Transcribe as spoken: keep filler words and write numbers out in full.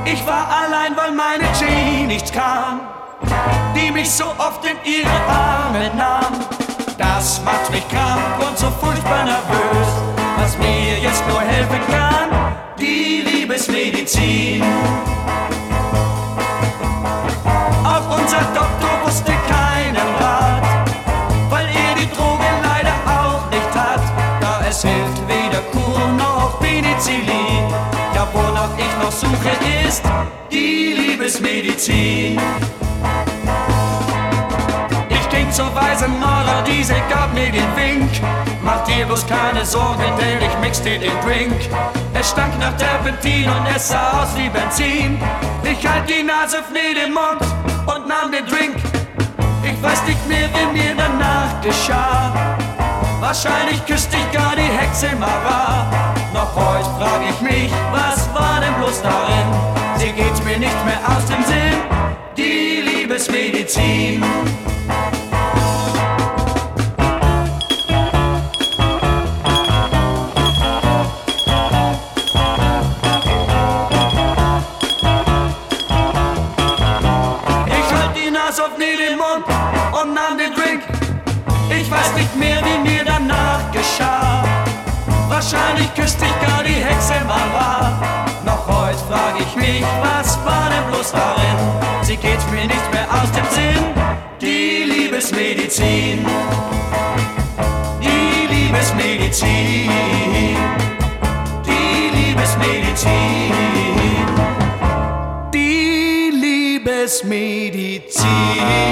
Ich war allein, weil meine Jean nicht kam, die mich so oft in ihre Arme nahm. Das macht mich krank und so furchtbar nervös. Was mir jetzt nur helfen kann, die Liebesmedizin. Auch unser Doktor wusste keinen Rat, weil er die Droge leider auch nicht hat. Da es hilft weder Kur noch Penicillin. Ja, wonach ich noch suche, ist die Liebesmedizin. Ich ging zur weisen Nora, diese gab mir den Wink. Mach dir bloß keine Sorgen, denn ich mix dir den Drink. Es stank nach Terpentin und es sah aus wie Benzin. Ich halt die Nase vor den Mund und nahm den Drink. Ich weiß nicht mehr, wie mir danach geschah. Wahrscheinlich küsste ich gar die Hexe Mara. Noch heute frag ich mich, was war denn bloß darin? Sie geht mir nicht mehr aus dem Sinn, die Liebesmedizin. Auf den Mund und nahm den Drink. Ich weiß nicht mehr, wie mir danach geschah. Wahrscheinlich küsste ich gar die Hexe Mara. Noch heute frag ich mich, was war denn bloß darin? Sie geht mir nicht mehr aus dem Sinn, die Liebesmedizin. Die Liebesmedizin. Die Liebesmedizin. Die Liebesmedizin.